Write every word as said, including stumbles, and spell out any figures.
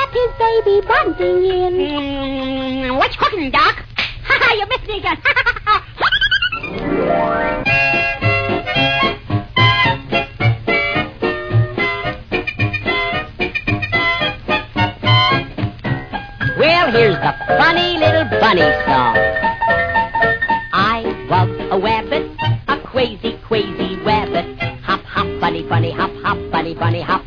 wrapped his baby bunting in. Mm, what's cooking, Doc? Ha ha, you missed me again. Well, here's the funny little bunny song. I was a wabbit, a crazy, crazy wabbit. Hop, hop, bunny, bunny, hop, hop, bunny, bunny, hop,